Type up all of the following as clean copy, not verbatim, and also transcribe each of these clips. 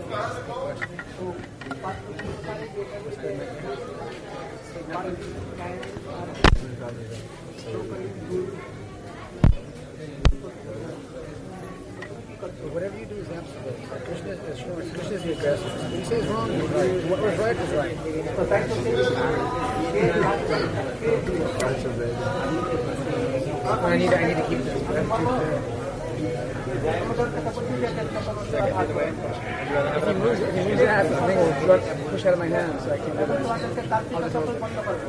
Whatever you do is absolute. Krishna is showing. Krishna is the aggressor. When you say it's wrong, it's right. What was right is right. I need to keep this. If he moves it out, the thing will push out of my hand, so I can't do it. I'll just hold it.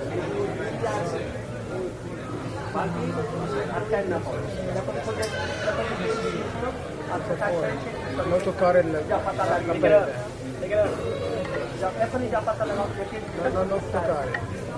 No toccare no toccare.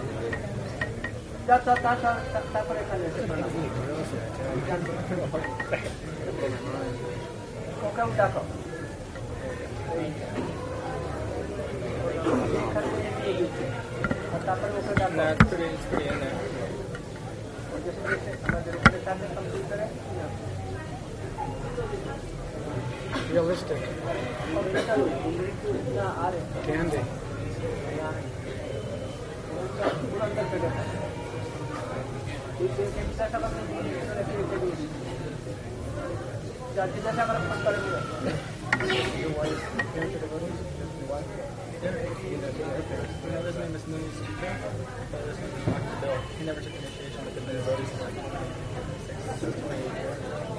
Realistic. Candy. He never took initiation with the devotees in like 6 to 8 years.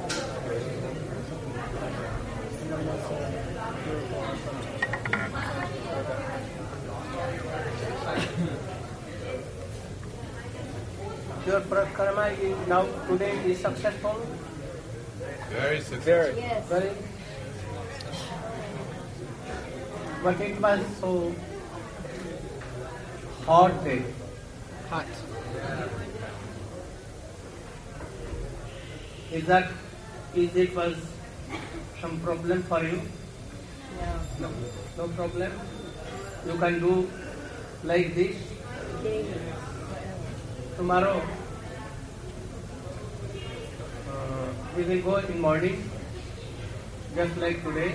Your parikrama is now today is successful? Very successful. Yes. Very. But it was so hot day. Hot. Is it was some problem for you? No. No problem. You can do like this. Tomorrow we will go in morning, just like today,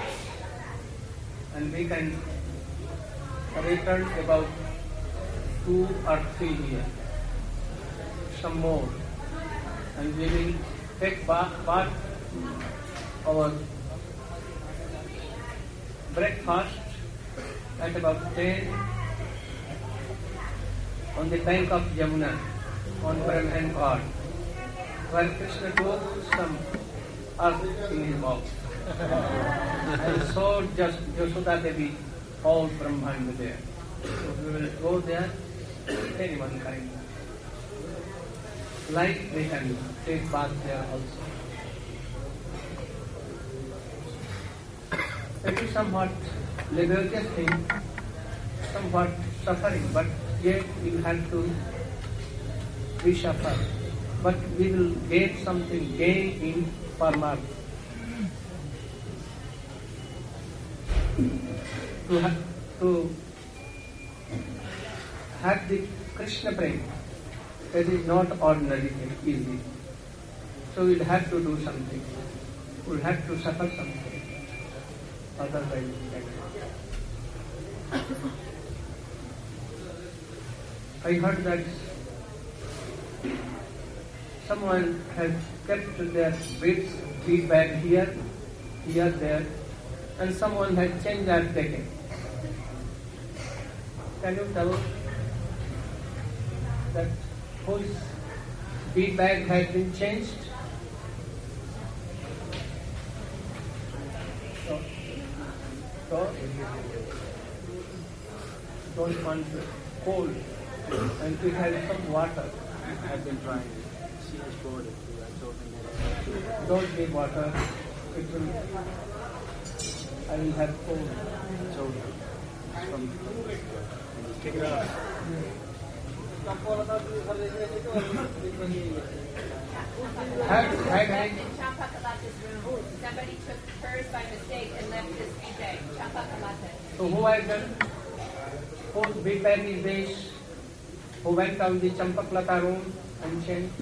and we can return about 2 or 3 years, some more, and we will take bath our breakfast at about 10 on the bank of Yamuna, on Brahman God, where Krishna took some earth in his mouth. And so just Yashoda Devi, all Brahmanda there. So we will go there, anyone kind. Like they can take bath there also. It is somewhat laborious thing, somewhat suffering, but yet we have to we suffer. But we will gain something, gain in Paramartha. To have the Krishna prema, that is not ordinary thing, easy. So we'll have to do something. We'll have to suffer something. Otherwise, I heard that someone has kept their bead bag here, there, and someone has changed that decade. Can you tell that whose bead bag has been changed? So don't want cold, and it has some water. I've been trying. She has bored it. I told him that. Don't give water. It will. I will have cold. I told him. Kick it out. Somebody took hers by mistake and left his bead bag. So who has done? Whose bead bag is this? Who went down the Champaklata room and changed?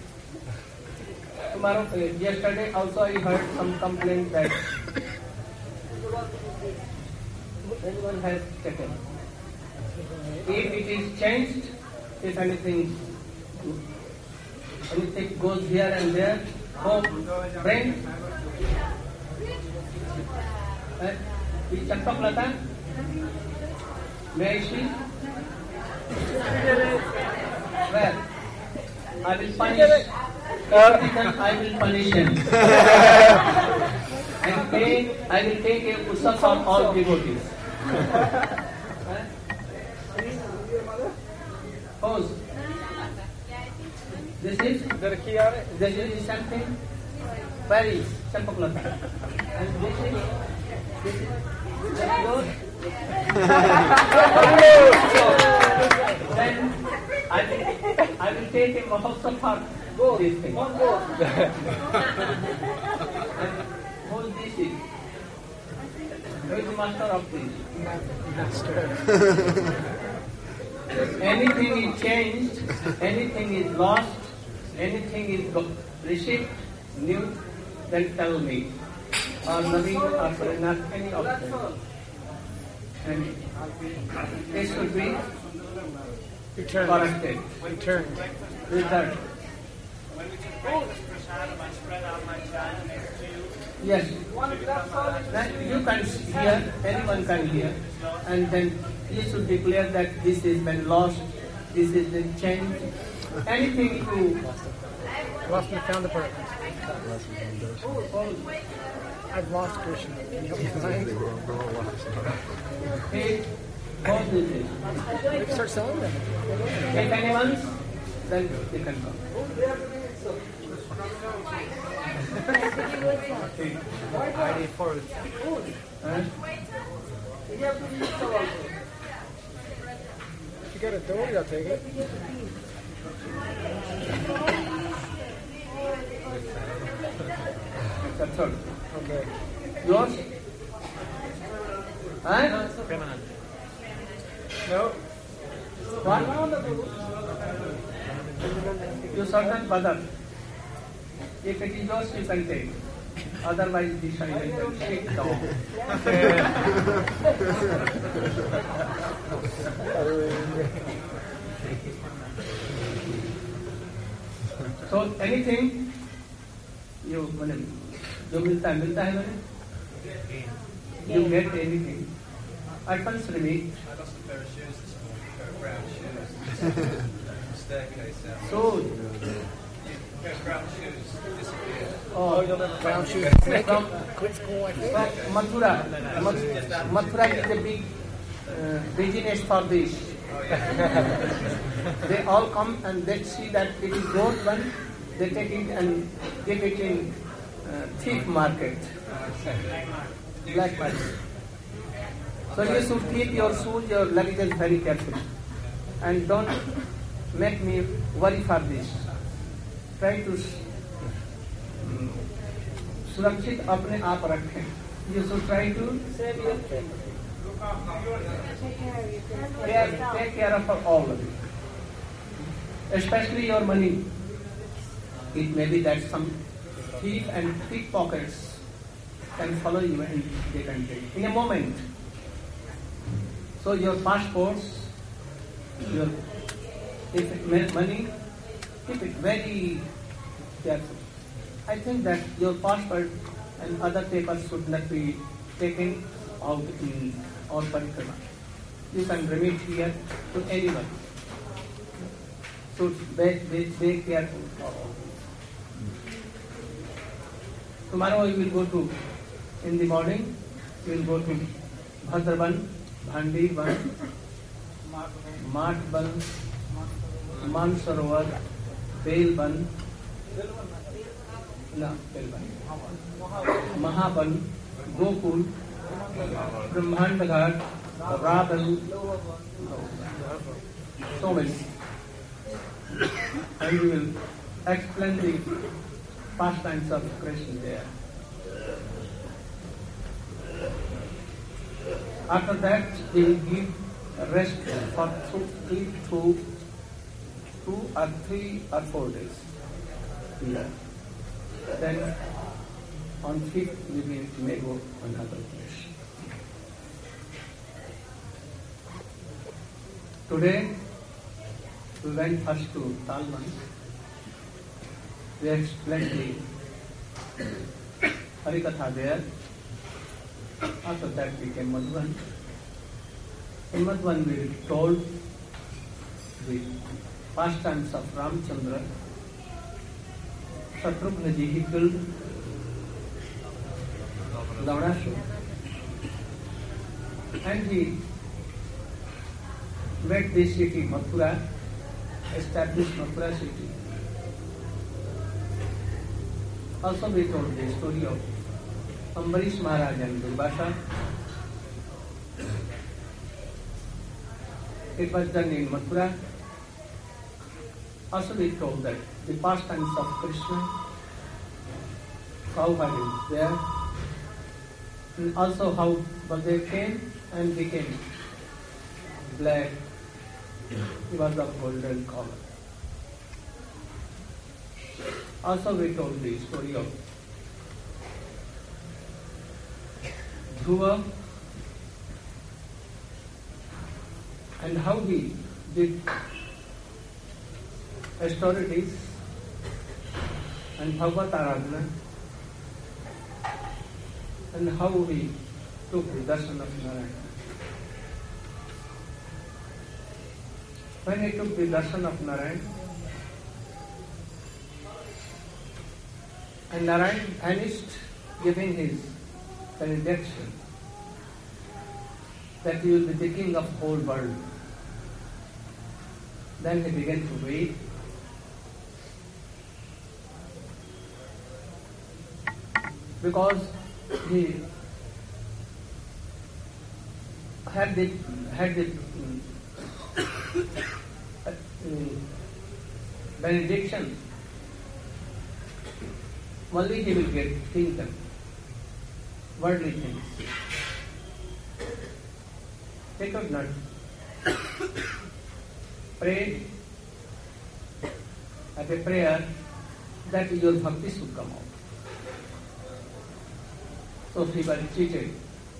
Yesterday also I heard some complaint that anyone has taken. If it is changed, if anything goes here and there, bring. Is Champaklata? May I see? Where? I will punish. I will punish him. I will take a usap for all devotees. Pose. This is something very Champaklata. And this is good. Then I will take a mahotsav for this thing. And hold this is. Who is the master of this? Anything is changed, anything is lost, anything is received, new, then tell me. Or Naveen or Pranath, any of them. And this should be corrected. Returned. Yes. Then you can hear, anyone can hear, and then you should declare that this has been lost, this has been changed. Anything you Lost and found the person. I've lost Krishna. Can you help me find? take all this. We can start selling them. If anyone, then they can come. ID forward. Huh? If you got authority, I'll take it. That's all. Okay. Yours? Huh? No. What? You certain brother. If it is yours, you can take. Otherwise, decide and take down. So anything you मिलता है मैंने you get anything. I once remit. So Oh, you'll never brown shoes. from Quit school like this. Mathura. Mathura is a big business for this. They all come and they see that it is gold one, they take it and give it in thief market, black market. So you should keep your shoes, your luggage very carefully, and don't make me worry for this. Try to सुरक्षित अपने आप रखें. You should try to take care of all of it, especially your money. It may be that some thief and pickpockets can follow you and they can take in a moment. So your passports, your money, keep it very careful. I think that your passport and other papers should not be taken out in all particular. You can remit here to anyone. So be careful. Tomorrow we will go to, in the morning, we will go to Bhadravan, Bhandivan, Matban, Mansarovar, Belban, Mahaban, Gokul, Brahmandaghat, Rabal, so many. And we will explain the pastimes of Krishna there. After that, we will give rest for 2 or 3 or 4 days. Yeah. Then on 5th we may go another place. Today, we went first to Talman. We explained the Harikatha there. After that we came Madhuban. In Madhuban we told the pastimes of Ramchandra. Shatrugna ji he killed Lavanasu. And he made this city Mathura, established Mathura city. Also we told the story of Ambarish Maharaj and Durvasa. It was done in Mathura. Also we told that the pastimes of Krishna, how he was there, and also how Baldev came and became black. He was of golden color. Also we told the story of Dhruva and how he did austerities and Bhagavad Aradhana and how he took the darshan of Narayana. When he took the darshan of Narayana, and Narayana vanished, giving his benediction that he will be the king of the whole world. Then he began to weep. Because he had the benediction, only he will get kingdom, worldly things. They could not pray at a prayer that your bhakti should come out. So he was cheated.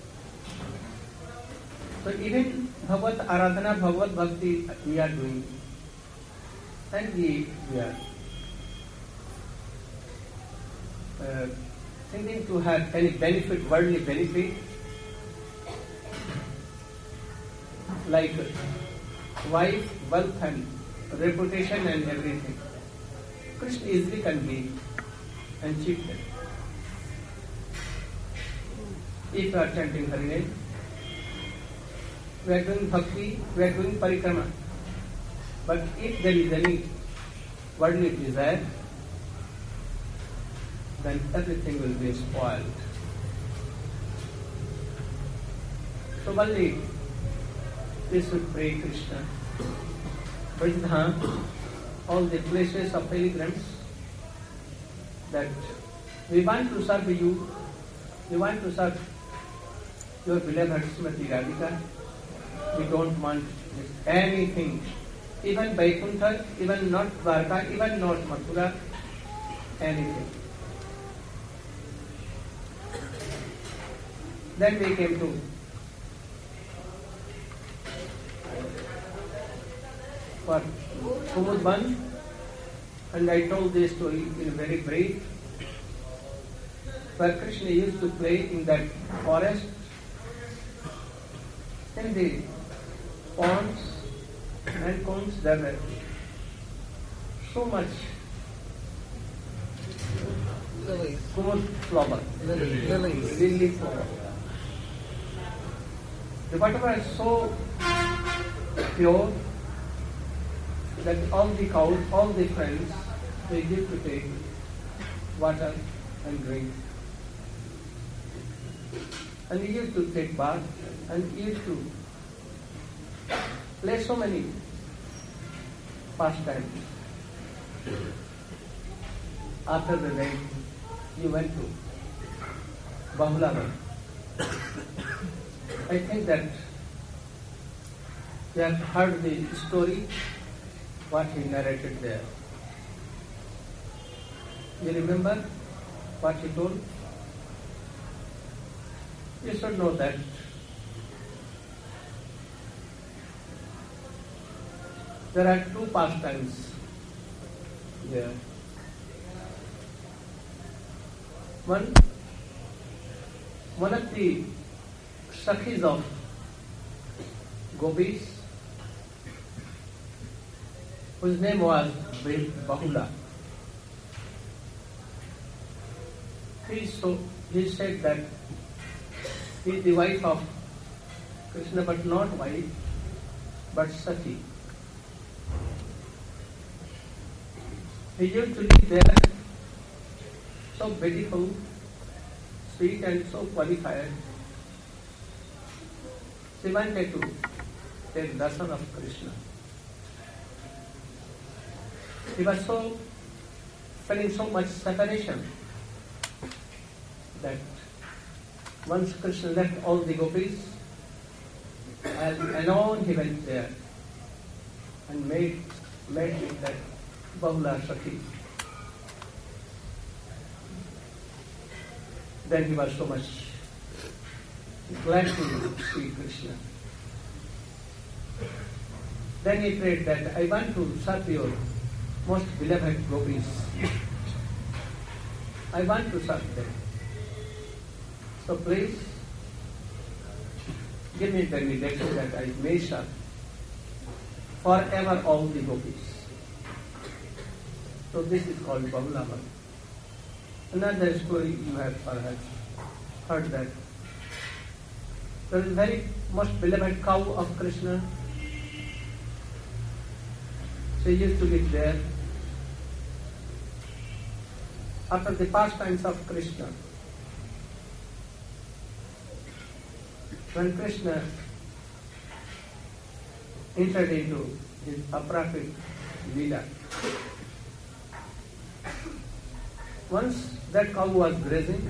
So even Bhagavad Aradhana, Bhagavad Bhakti we are doing, and we are thinking to have any benefit, worldly benefit, like wife, wealth and reputation and everything. Krishna easily can be and cheat them. If we are chanting Hari name, we are doing bhakti, we are doing parikrama. But if there is any worldly desire, then everything will be spoiled. So only we should pray Krishna. Vrindavan, all the places of pilgrims, that we want to serve you, we want to serve your beloved Srimati Radhika. We don't want anything, even Vaikuntha, even not Dwarka, even not Mathura, anything. Then we came to for Kumudban, and I told this story in very brief, where Krishna used to play in that forest, in the ponds and cones. There were so much Lilies. kumud flower, Lilies. lily flower. The water is so pure that all the cows, all the friends, they give to take water and drink. And he used to take bath, and he used to play so many pastimes. After the rain, he went to Bahulavan. I think that you have heard the story, what he narrated there. You remember what he told? You should know that there are two pastimes there. One of the Sakhis of gopis, whose name was Bahula, he said that he is the wife of Krishna, but not wife, but Sakhi. He used to live there, so beautiful, sweet and so qualified. She wanted to take darshan of Krishna. He was so feeling so much separation that once Krishna left all the gopis, and alone he went there and met with that Bahula Sakhi. Then he was so much glad to see Krishna. Then he prayed that I want to serve your most beloved gopis. I want to serve them. So please give me benediction that I may serve forever all the gopis. So this is called Bahulavan. Another story you have perhaps heard that there is very most beloved cow of Krishna. She used to live there. After the pastimes of Krishna, when Krishna entered into his aprakrit Leela, once that cow was grazing,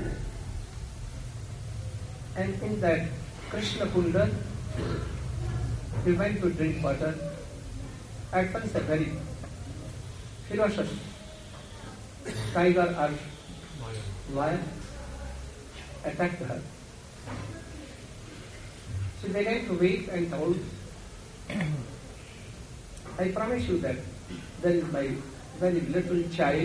and in that Krishna Kunda, he went to drink water. At once a very ferocious tiger or lion attacked her. She began to weep and told, I promise you that there is my very little child.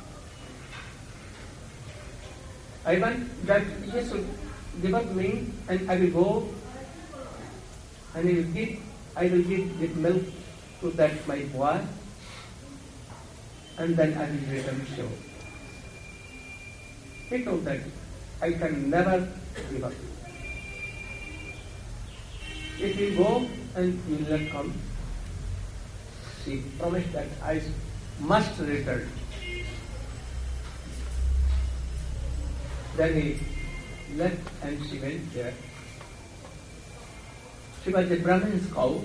I want that he should give up me, and I will go and I will give the milk to that my boy, and then I will return sure. He told that I can never give up. If you go and you will not come, she promised that I must return. Then he left and she went there. She was a Brahmin's cow.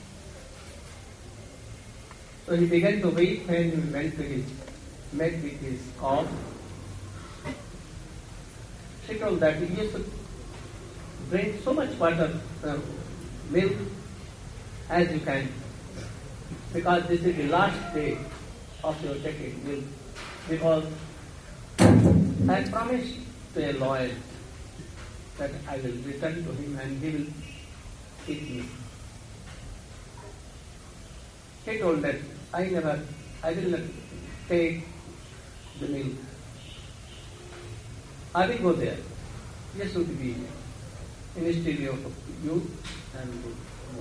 So he began to weep and he went to met with his cow. She told that he used to drink so much water, milk as you can, because this is the last day of your taking milk. Because I promised to a lawyer that I will return to him and he will eat me. He told that I will not take the milk. I will go there. This would be instead of you and good.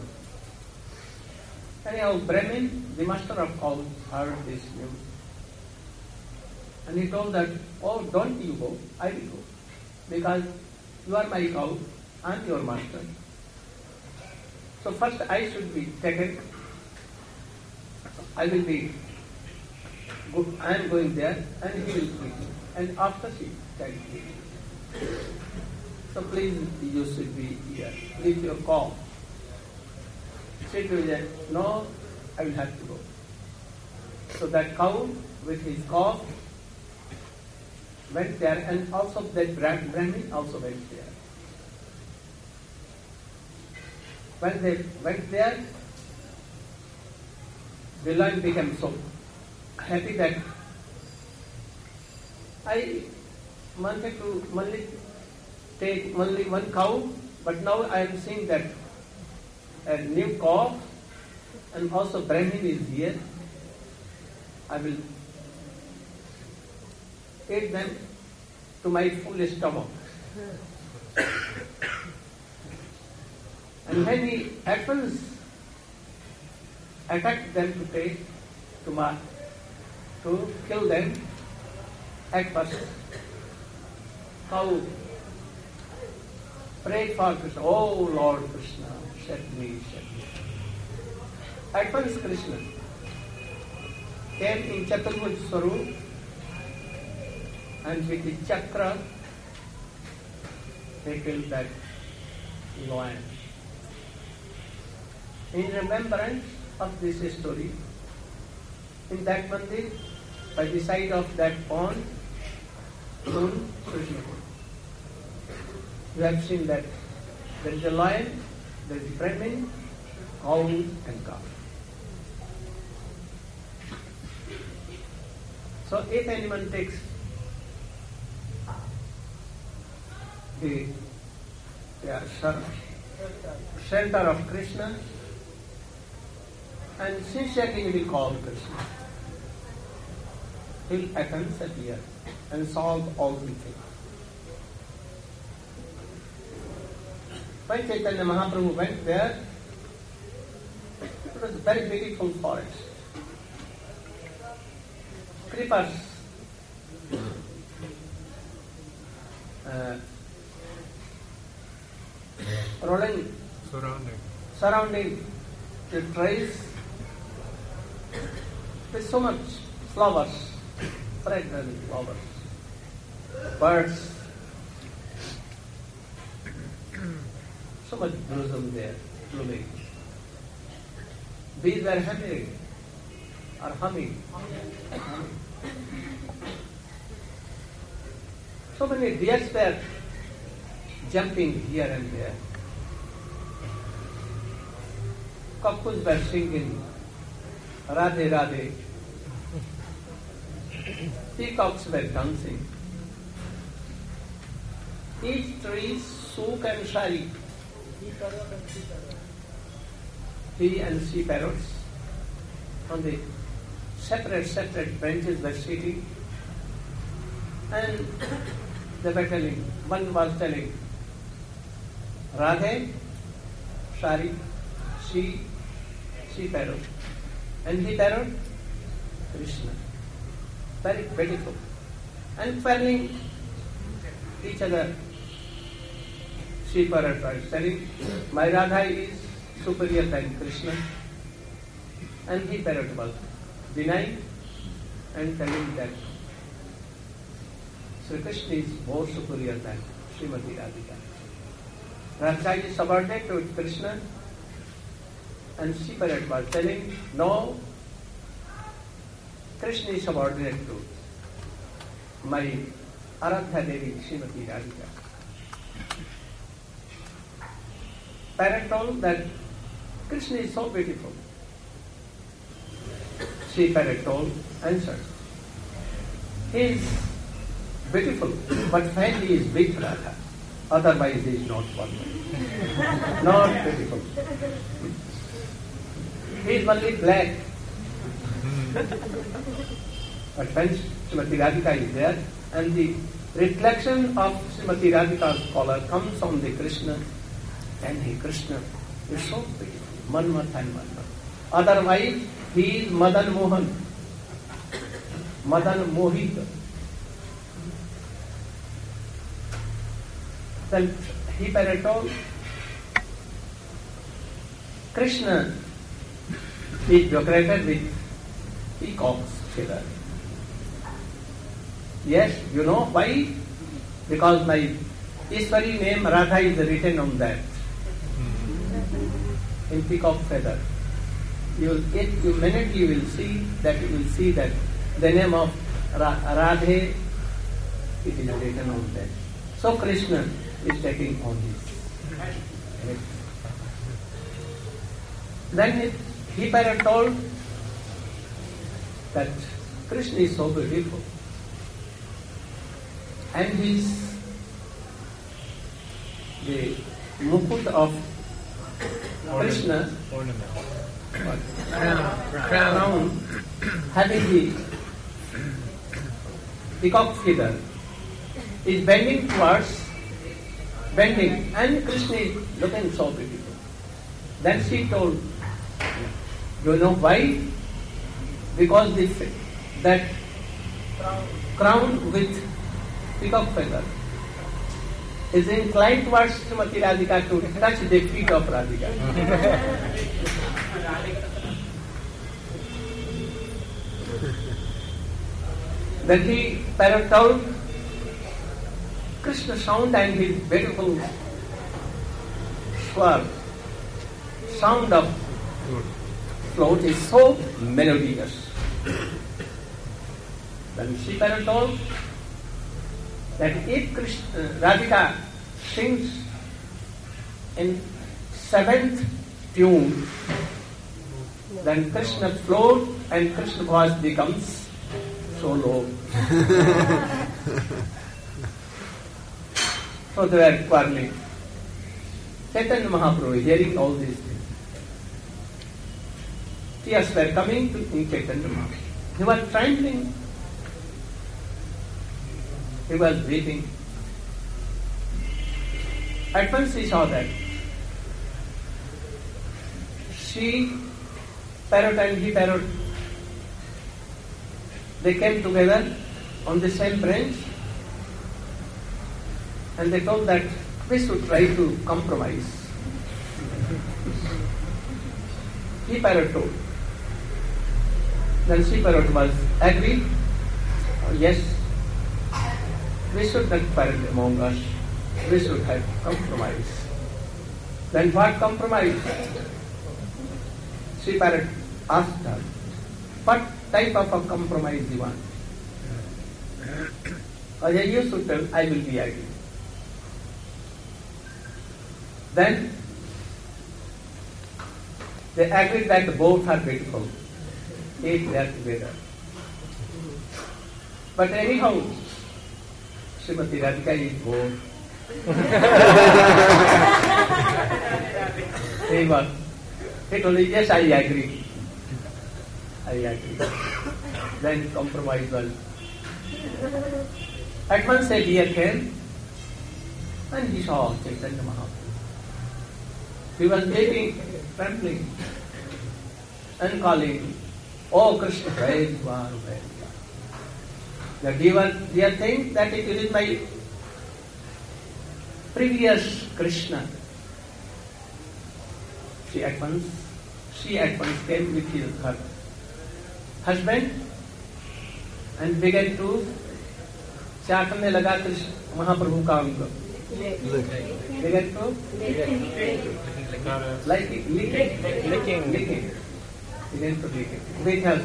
Anyhow, Brahmin, the master of cows, heard this news. And he told that, oh, don't you go, I will go. Because you are my cow, I am your master. So first I should be taken. I will be good. I am going there and he will feed me. And after she takes me. So please, you should be here. Leave your cow. She told that, no, I will have to go. So that cow with his cow went there, and also that Brahmin also went there. When they went there, the lion became so happy that I wanted to only take only one cow, but now I am seeing that a new cow and also Brahmin is here. I will eat them to my full stomach. And when he at once attacked them to kill them, at first, how prayed for Krishna, oh Lord Krishna, set me. At once Krishna came in Chaturbuj Swarup and with the chakra they killed that lion. In remembrance of this story, in that mandir, by the side of that pond, soon Krishna. You have seen that there is a lion, there is Brahmin, cow and calf. So if anyone takes the center of Krishna and sincerely will call Krishna, he will at once appear and solve all the things. When Chaitanya Mahaprabhu went there, it was a very beautiful forest. Creepers surrounding the trees with so much flowers, fragrant flowers, birds, so much blossom there, blooming. Bees were humming. So many deers were jumping here and there. Cuckoos were singing, Radhe Radhe. Peacocks were dancing. Each tree, Sook and Shari, he and she parrots on the separate branches were sitting, and they were telling, one was telling, Radhe, Shari, she parrot, and he parrot, Krishna. Very beautiful. And telling each other, she parrot was telling, my Radha is superior than Krishna, and he parrot was denying and telling that Sri Krishna is more superior than Srimati Radhika. Radha is subordinate to Krishna, and she parrot was telling, no, Krishna is subordinate to my Aradhya Devi Srimati Radhika. Parrot told that Krishna is so beautiful. She parrot told, answered, he is beautiful, but when he is with Radha, otherwise he is not wonderful. Not beautiful. He is only black. But when Srimati Radhika is there, and the reflection of Srimati Radhika's color comes on the Krishna, and he Krishna is so beautiful, Manmat and Manmat. Otherwise, he is Madan Mohan, Madan Mohita. Then he parrot told, Krishna is decorated with peacock's feather. Yes, you know why? Because my Ishwari name Radha is written on that, in peacock feather. You will see that the name of Radhe, it is written on that. So Krishna is taking on this. Then he parrot told that Krishna is so beautiful, and the mukut of Krishna, crown having the peacock feather is bending, and Krishna is looking so beautiful. Then she told, you know why? Because that crown with peacock feather is inclined towards Srimati Radhika to touch the feet of Radhika. Then he told Krishna sound and his beautiful swar, sound of float is so melodious. Then she told that if Radhika sings in seventh tune, then Krishna float and Krishna voice becomes so low. So they were quarreling. Chaitanya Mahaprabhu hearing all these things. Tears were coming to Chaitanya Mahaprabhu. He was trembling. He was weeping. At once he saw that she parrot and he parrot, they came together on the same branch and they told that we should try to compromise. He parrot told. Then she parrot was agreed. Yes, we should not parrot among us. We should have compromise. Then what compromise? She parrot asked her, what type of a compromise you want? You should tell, I will be agree. Then they agreed that both are beautiful if they are together. But anyhow, Srimati Radhika is bored. He told me, yes, I agree. Then compromise was. At once a deer came and he saw Chaitanya Mahaprabhu. He was weeping, trembling, and calling, oh Krishna, praise God. The deer think that it is my previous Krishna. She at once came with her husband and began to चाटने लगा कृष्ण महाप्रभु का अंग. Began to licking. Began to lick it. With her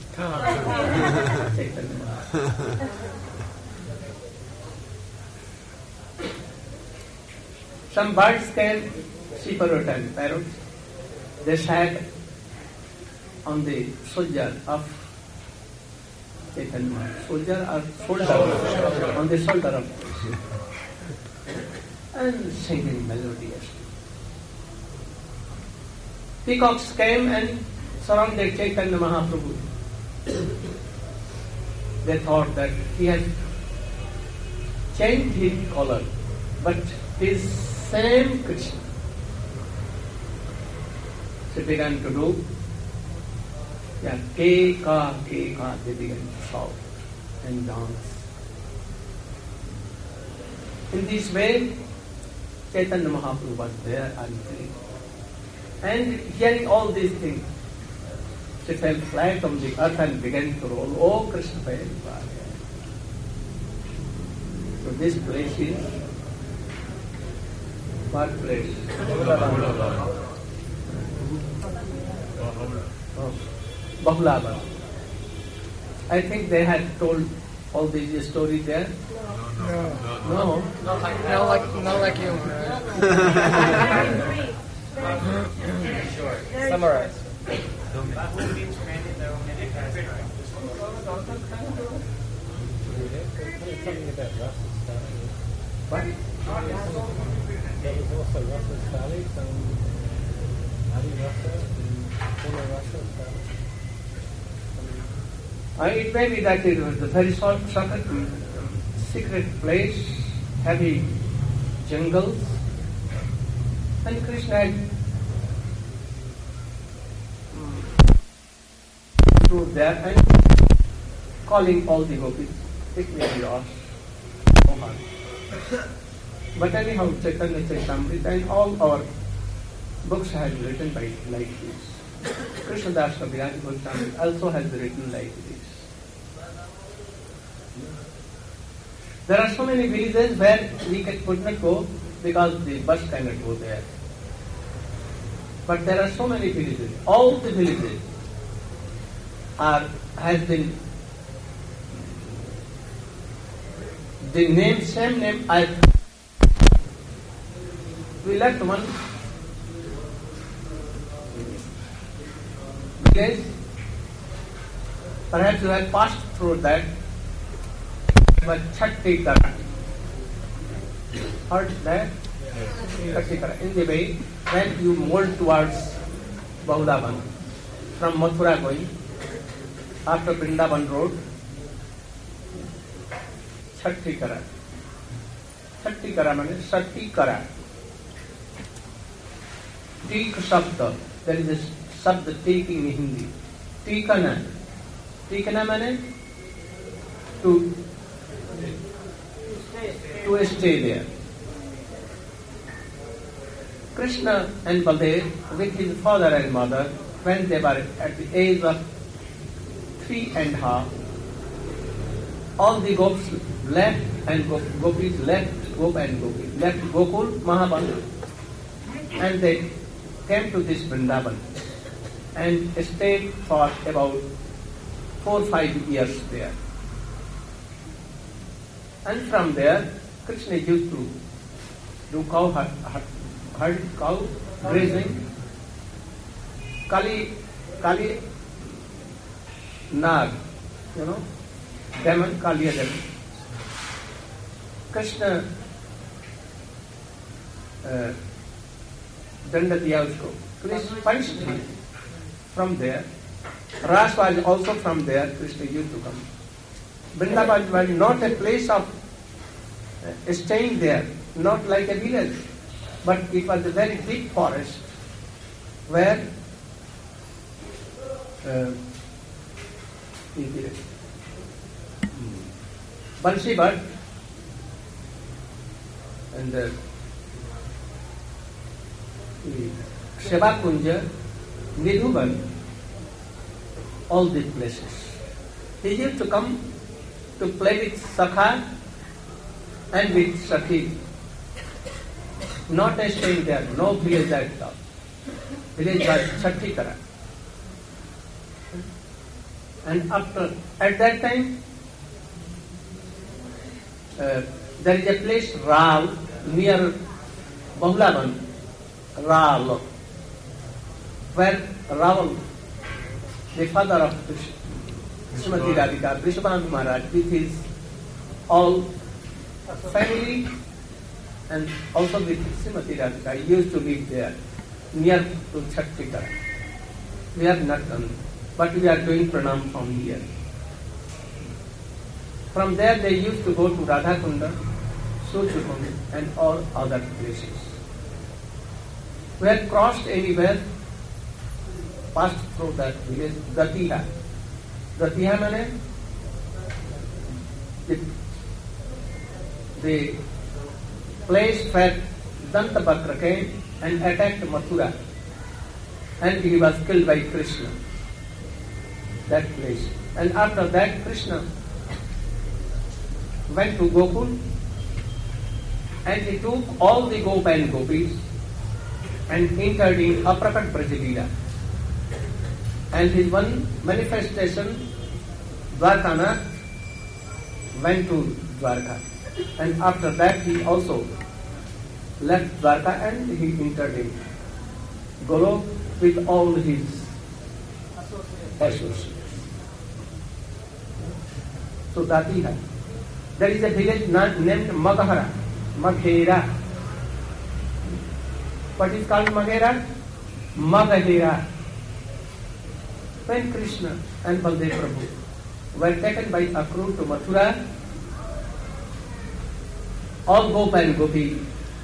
Some birds came, shepherd and parrots. They sat on the shoulder of Chaitanya, on the shoulder of Krishna, and singing melodiously. Peacocks came and surrounded Chaitanya Mahaprabhu. They thought that he had changed his color, but his same Krishna. She began to do ke ka, they began to shout and dance. In this way, Chaitanya Mahaprabhu was there and free. And hearing all these things, she fell flat on the earth and began to roll. Oh Krishna, so this place is what place? Bahulabad. I think they had told all these stories there. No. Not like you. Summarize. Something about Russell's Valley. What? There was also Russell's Valley, some Adi Rasa. It may be that it was a very secret place, heavy jungles, and Krishna had through there and calling all the gopis, it may be yours, Mohan. But anyhow, Chaitanya Charitamrita and all our books have been written by like this. Krishna Das Kaviraj Goswami also has written like this. There are so many villages where we could not go because the bus cannot go there. But there are so many villages. All the villages has been the name, same name as we left one village. Perhaps you have passed through that, but Chatti Kara. Heard that? Chatti Kara. In the way, when you mold towards Bahudavan, from Mathura going, after Vrindavan road, Chatti Kara. Chatti Kara means Chatti Kara. Teek Shabda. There is a Shabda taking in Hindi. Teekana. Teekana means to stay there. Krishna and Baldev with his father and mother, when they were at the age of 3.5, all the gopis left and gopis left Gokul, Mahabali, and they came to this Vrindavan and stayed for about 4 or 5 years there. And from there, Krishna used to do cow grazing. Kali Nag, demon, Kaliya demon. Krishna danda diya usko. Krishna punished him from there. Ras was also from there. Krishna used to come. Vrindavan was not a place of staying there, not like a village, but it was a very big forest where Bansi Bhatt and Seva Kunja, Nidhuban, all these places. He used to come to play with Sakha and with Sakhi. Not staying there, no village at all. Village was Chatti Kara. And at that time, there is a place, Ral, near Bahulavan, Ral, where Raval, the father of Srimati Radhika, Vrishabhananda Maharaj, with his all family and also with Srimati Radhika, used to live there, near to Chatti Kara. We have not done, but we are doing pranam from here. From there they used to go to Radhakunda, Suchukund and all other places. We had crossed anywhere, passed through that village, Gatiha. Gatiha means the place where Dantabhakra came and attacked Mathura, and he was killed by Krishna. That place. And after that, Krishna went to Gokul and he took all the Gopa and Gopis and entered in Aprakat Brajadila. And his one manifestation, Dwarkanath, went to Dwarka. And after that he also left Dwarka and he entered in Golok with all his associates. So Datiha. There is a village named Maghera. Maghera. What is called Maghera? Maghera. when Krishna and Baldev Prabhu were taken by Akrura to Mathura, all Gopa and Gopi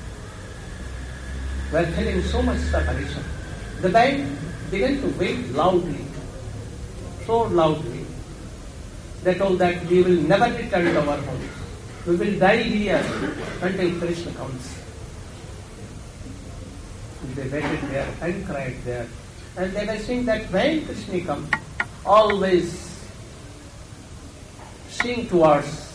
were feeling so much separation. The band began to weep loudly, so loudly. They told that we will never return to our homes. We will die here until Krishna comes. They waited there and cried there. And they were saying that when Krishna comes, always sing towards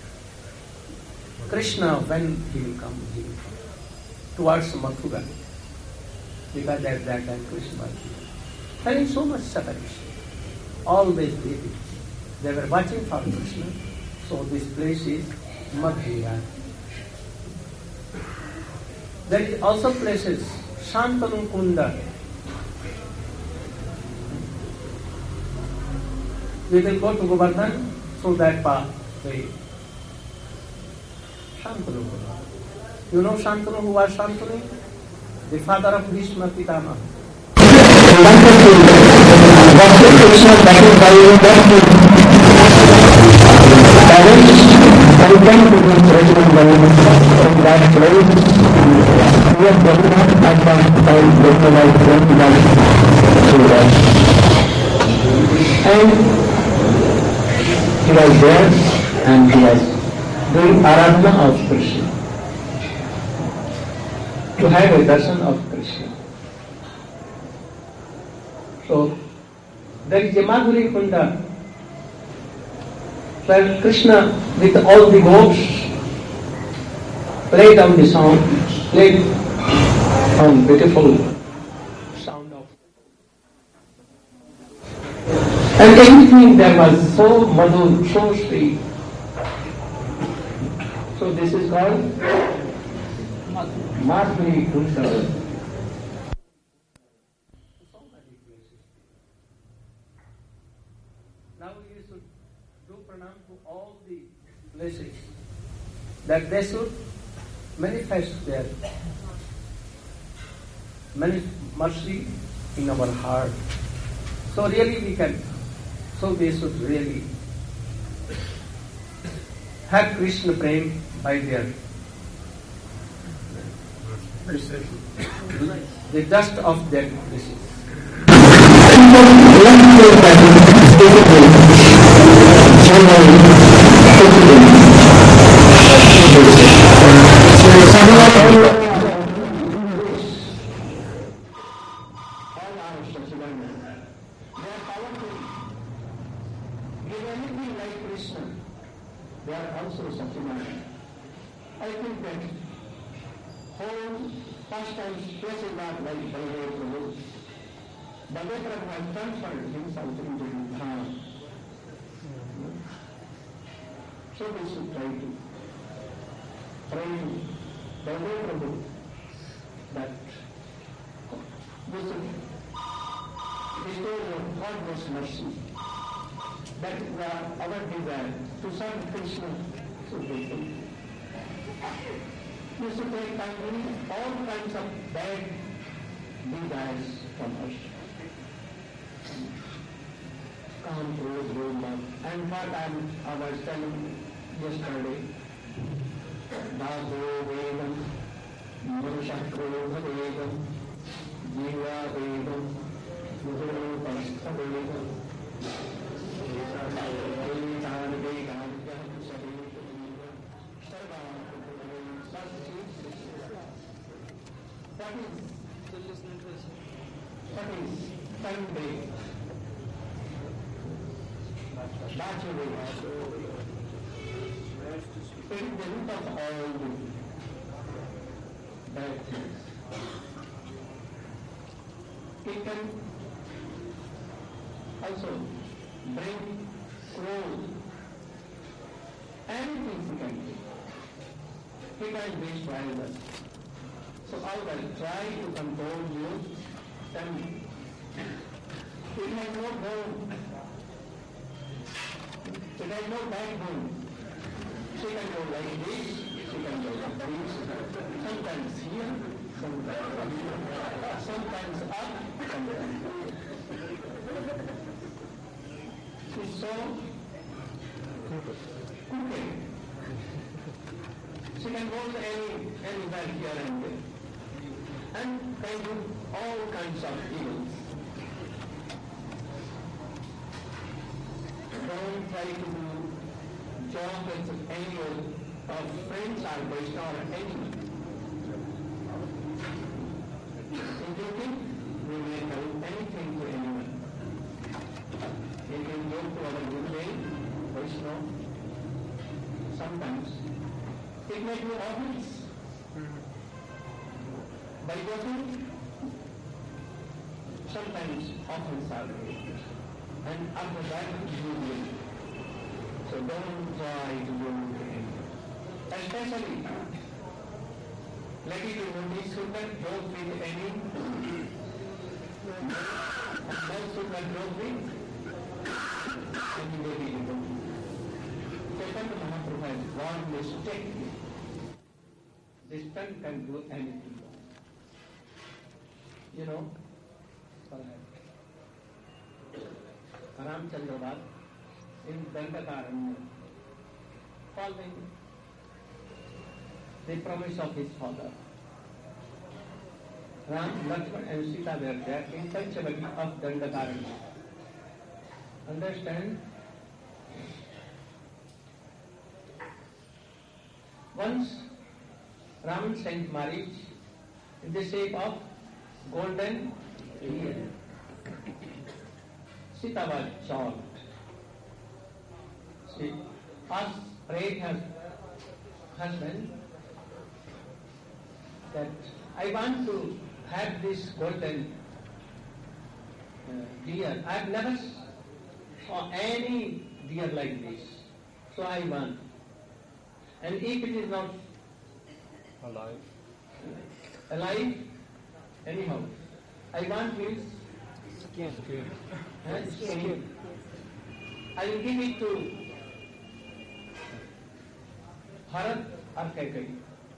Krishna when he will come, towards Mathura. Because at that time Krishna was here. Feeling so much separation. Always weeping. They were watching for Krishna. So this place is Mathura. There is also places, Shantanu Kunda. We will go to Govardhan through that pathway. Shantanu Kunda. You know Shantanu, who was Shantanu? The father of Bhishma Pitama. And he was there and he was doing aradhana of Krishna, to have a darshan of Krishna. So there is a Madhuri Kunda where Krishna with all the goats played on the sound, played on beautiful sound of. And everything there was so madhur, so sweet. So this is called Madhuri Kunda. Now you should do pranam to all the places, that they should manifest their mercy in our heart. So really we can, so they should really have Krishna prem by their the dust of their blessings. They are also Satyamaya. I think that whole pastimes place is not like Baldev Prabhu. Baldev Prabhu has transferred himself into the town. So we should try to pray Baldev Prabhu that we should bestow God's mercy. That is our desire, to serve Krishna should be fulfilled. We should take away all kinds of bad desires from us. Come close, roll up. And what I was telling yesterday, Daso Vedam, Manushakro Vedam, Jiva Vedam, Mudro Pastha Vedam, What is Sunday? That's a way. It is the root of all the bad things. It can also bring growth. Anything you can do. It can destroy us. So I will try to control you. Then it has no bone. It has no backbone. She can go like this, she can go like this. Sometimes here, sometimes here. Sometimes up, sometimes down. is so crooked. She can go to anywhere here and there, and can do all kinds of evils. Don't try to do job with any of friends or Vaishnava or anyone. In duty, we may do anything to anyone. You can go to our Gurudev, Vaishnava. Sometimes it may do offense. By working, sometimes offense are made. And after that, you will. So don't try to do anything. Especially, lucky to notice that don't with any. Most should not don't with any very little. Chaitanya Mahaprabhu has warned mistakenly. This tongue can do anything. You know, Ramchandra was in Dandakaranya following the promise of his father. Ram, Lakshman and Sita were there in Panchavati of Dandakaranya. Understand? Once Ram sent marriage in the shape of golden ear. Sita was shocked. She asked, prayed her husband that I want to have this golden deer. I have never saw any deer like this. So I want. And if it is not alive, anyhow, I want his skin. I will give it to Bharat or Kaikeyi.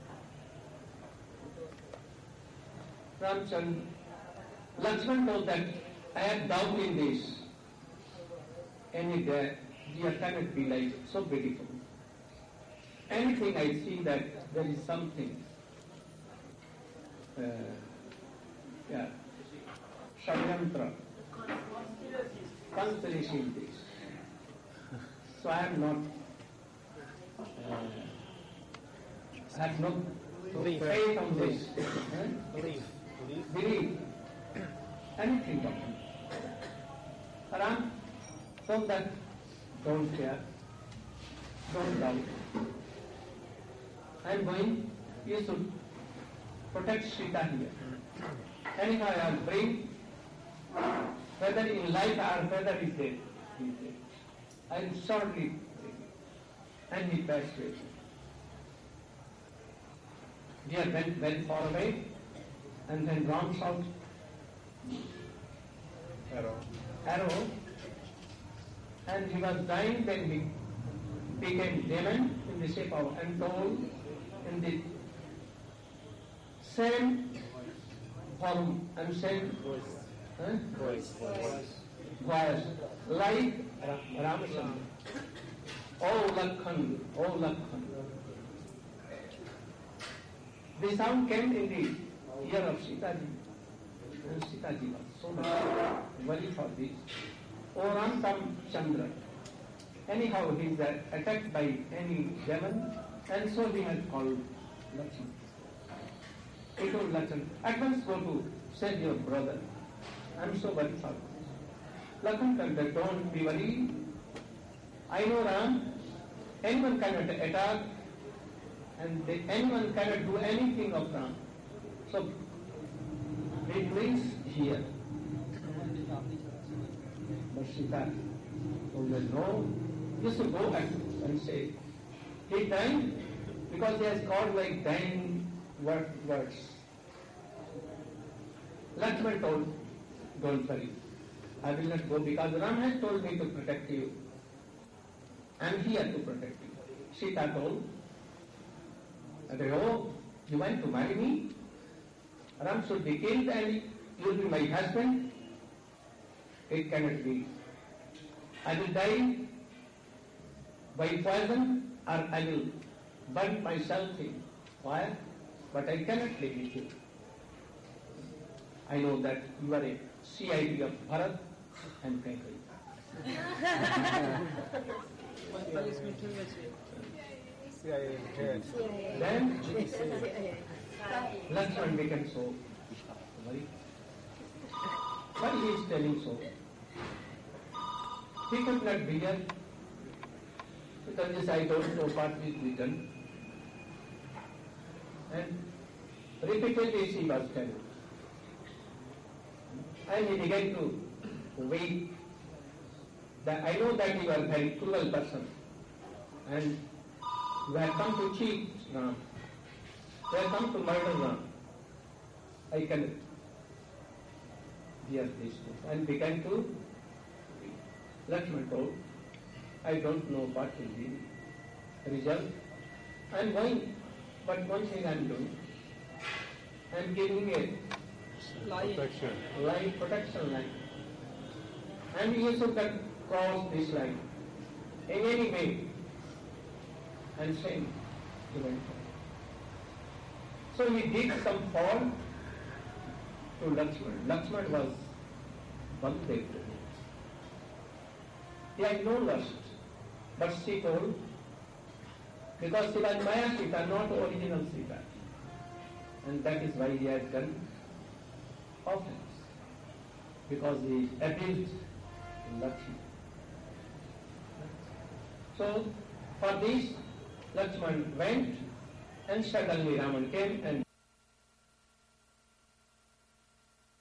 Ramchandra, Lakshman told that I have doubt in this. Any deer cannot be like so beautiful. Anything I see that there is something Shadyantra, conspiracy in this. So I have not have no faith on this. Believe anything of him. Ram told that don't care, don't doubt. I am going, you should protect Sita here. Anyhow, I will bring, whether in life or whether in death, I will shortly bring. And he passed away. Deer went very far away, and then Ram shot arrow, and he was dying, then he became demon in the shape of and told in the same form and same voice like Ramachandra. Oh Lakhan. The sound came in the ear of Sita ji. And Sita ji was so much worried for this. Oh Ramchandra. Anyhow, he is attacked by any demon, and so he has called Lakshman. He told Lakshman, at once go to save your brother. I am so worried for this. Lakshman said, don't be worried. I know Ram, anyone cannot attack, and anyone cannot do anything of Ram. So, it means here. But Sita told him, no, you should go back and say, he died because he has called like dying words. Lakshman told, don't worry, I will not go because Ram has told me to protect you. I am here to protect you. Sita told, oh, you want to marry me? Ram should be killed and you will be my husband? It cannot be. I will die by poison or I will burn myself in fire, but I cannot live with you. I know that you are a CID of Bharat and Kaikeyi. Then Lakshman became so worried. Why he is telling so? He could not bear, because this I don't know what is written. And repeatedly she was telling. And he began to weep. That I know that you are a very cruel person, and you have come to cheat Ram. You have come to murder Ram. I can hear this too. And began to weep. Lakshman told, I don't know what will be the result. I am going, but one thing I am doing. I am giving a protection line. And you should not cross this line in any way and send humanity. So he did some fall to Lakshman. Lakshman was Bandev to him. He had no lust, but she told, because she was Maya Sita, not original Sita. And that is why he has done offense, because he abused Lakshman. So, for this, Lakshman went, and suddenly Raman came and